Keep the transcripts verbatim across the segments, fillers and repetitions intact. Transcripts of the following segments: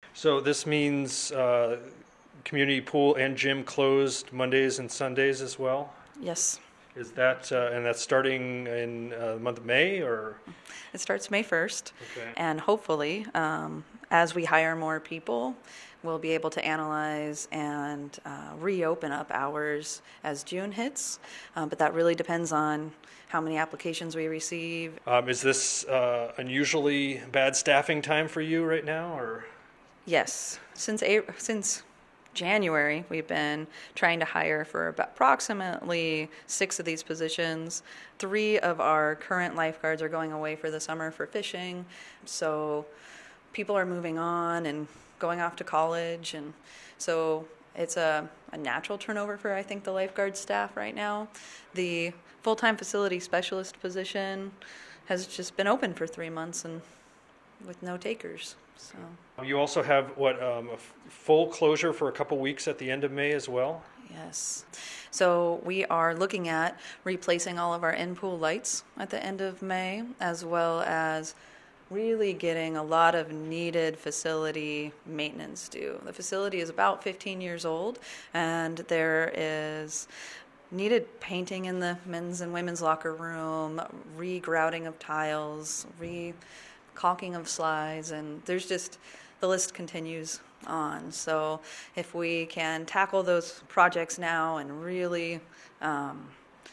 So this means uh, community pool and gym closed Mondays and Sundays as well? Yes. Is that, uh, and that's starting in uh, the month of May, or? It starts May first, Okay. and hopefully, um, as we hire more people, we'll be able to analyze and uh, reopen up hours as June hits. Um, but that really depends on how many applications we receive. Um, is this uh, unusually bad staffing time for you right now, or? Yes, since April, since January, we've been trying to hire for about approximately six of these positions. Three of our current lifeguards are going away for the summer for fishing, so people are moving on and going off to college, and so it's a, a natural turnover for, I think, the lifeguard staff right now. The full-time facility specialist position has just been open for three months and with no takers. So. You also have, what, um, a f- full closure for a couple weeks at the end of May as well? Yes. So we are looking at replacing all of our in-pool lights at the end of May, as well as really getting a lot of needed facility maintenance due. The facility is about fifteen years old, and there is needed painting in the men's and women's locker room, re-grouting of tiles, re caulking of slides, and there's just, the list continues on. So if we can tackle those projects now and really um,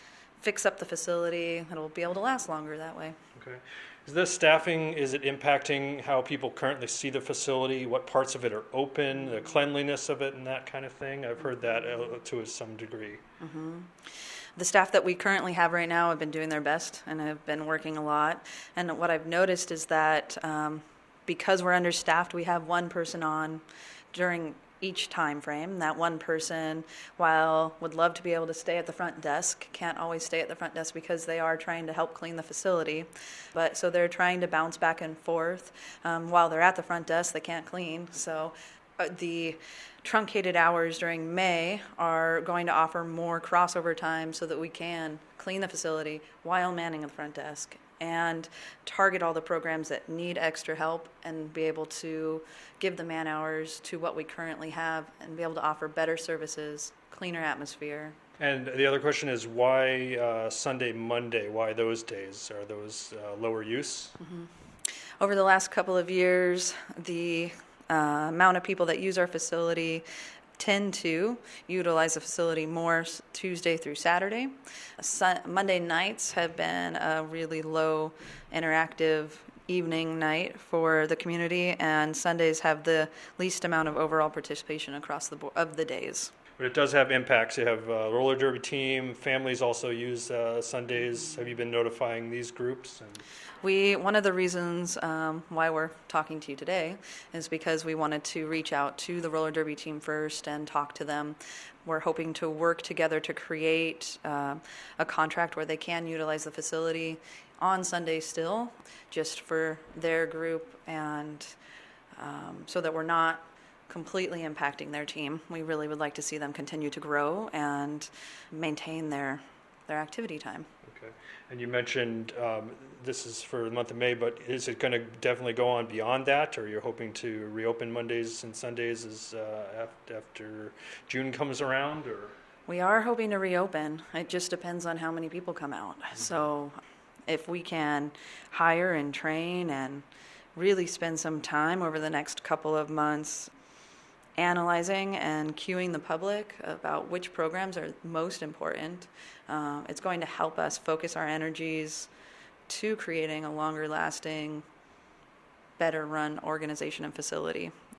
fix up the facility, it'll be able to last longer that way. Okay. Is this staffing, is it impacting how people currently see the facility? What parts of it are open, the cleanliness of it and that kind of thing? I've heard that uh, to some degree. Mm-hmm. The staff that we currently have right now have been doing their best and have been working a lot. And what I've noticed is that um, because we're understaffed, we have one person on during each time frame. That one person, while would love to be able to stay at the front desk, can't always stay at the front desk because they are trying to help clean the facility. But so they're trying to bounce back and forth. Um, while they're at the front desk, they can't clean. So uh, the truncated hours during May are going to offer more crossover time so that we can clean the facility while manning the front desk and target all the programs that need extra help and be able to give the man hours to what we currently have and be able to offer better services, cleaner atmosphere. And the other question is why uh, Sunday, Monday? Why those days? Are those uh, lower use? Mm-hmm. Over the last couple of years, the uh, amount of people that use our facility tend to utilize the facility more Tuesday through Saturday. Sun- Monday nights have been a really low interactive evening night for the community, and Sundays have the least amount of overall participation across the board of the days. But it does have impacts. You have a roller derby team. Families also use uh, Sundays. Have you been notifying these groups? And We one of the reasons um, why we're talking to you today is because we wanted to reach out to the roller derby team first and talk to them. We're hoping to work together to create uh, a contract where they can utilize the facility on Sunday still, just for their group, and um, so that we're not completely impacting their team. We really would like to see them continue to grow and maintain their their activity time. Okay. And you mentioned um, this is for the month of May, but is it going to definitely go on beyond that, or you're hoping to reopen Mondays and Sundays as uh, after, after June comes around, or? We are hoping to reopen. It just depends on how many people come out. Mm-hmm. So if we can hire and train and really spend some time over the next couple of months analyzing and cueing the public about which programs are most important, uh, it's going to help us focus our energies to creating a longer lasting, better run organization and facility.